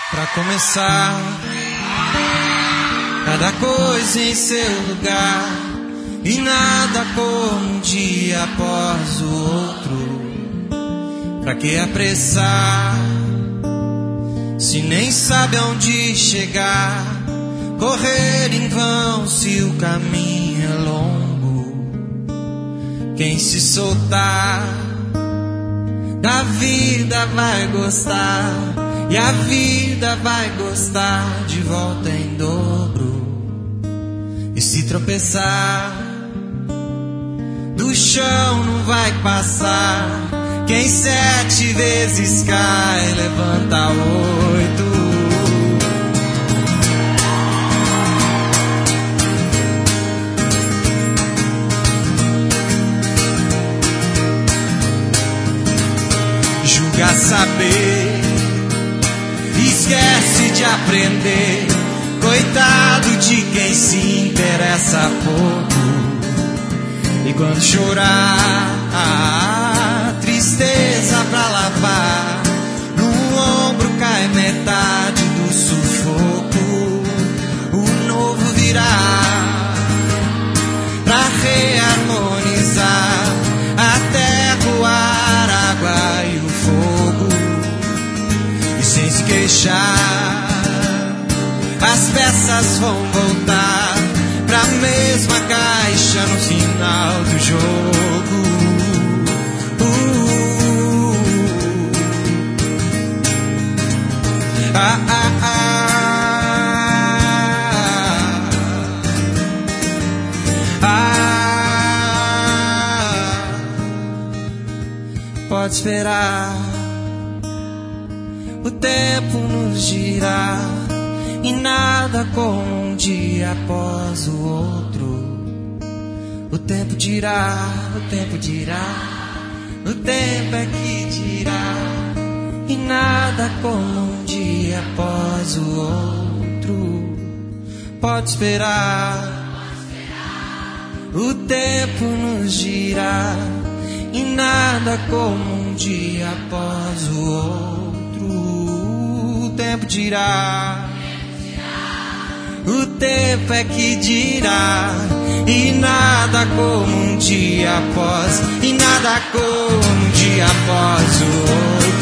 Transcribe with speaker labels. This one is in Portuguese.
Speaker 1: Pra começar, cada coisa em seu lugar, e nada como um dia após o outro. Pra que apressar, se nem sabe aonde chegar? Correr em vão se o caminho é longo. Quem se soltar da vida vai gostar, e a vida vai gostar de volta em dobro. E se tropeçar, do chão não vai passar. Quem 7 vezes cai, levanta 8. Julga saber, esquece de aprender. Coitado de quem se interessa pouco. E quando chorar, a tristeza pra lavar, no ombro cai metade do sufoco. O novo virá pra reharmonizar a terra, o ar, a água e o fogo. E sem se queixar, as peças vão voltar pra mesma caixa no final do jogo. Pode esperar, o tempo nos girar, e nada como um dia após o outro. O tempo dirá, o tempo dirá, o tempo é que dirá, e nada como um dia após o outro. Pode esperar, o tempo nos girar, e nada como um dia após o outro. O tempo dirá, o tempo é que dirá, e nada como um dia após, e nada como um dia após o outro.